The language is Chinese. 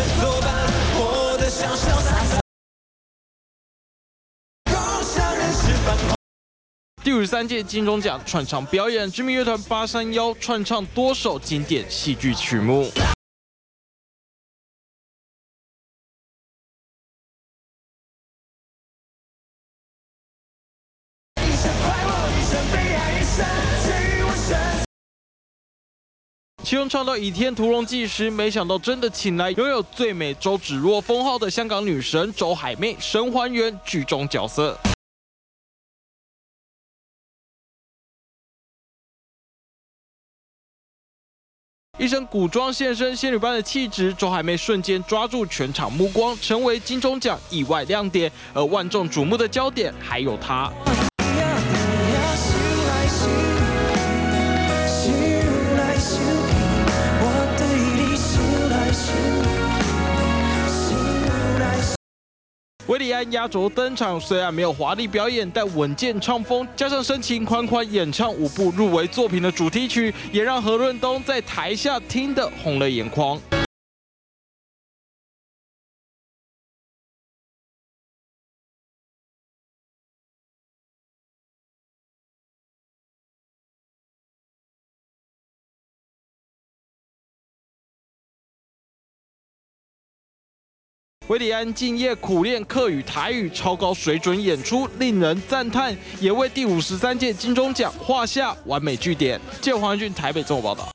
作伴，活得潇潇洒洒。共享人世繁华。 第53届金钟奖串场表演，知名乐团831串唱多首经典戏剧曲目。 一生快活，一生悲哀，一生去我身。 其中唱到《倚天屠龙记》时，没想到真的请来拥有最美周芷若封号的香港女神周海媚神还原剧中角色。一身古装现身仙女般的气质，周海媚瞬间抓住全场目光，成为金钟奖意外亮点。而万众瞩目的焦点还有她。韦礼安压轴登场，虽然没有华丽表演，但稳健唱风加上深情款款演唱5部入围作品的主题曲，也让何润东在台下听得红了眼眶。韦礼安敬业苦练客语、台语，超高水准演出，令人赞叹，也为第53届金钟奖画下完美句点。记者黄彦俊台北综合报道。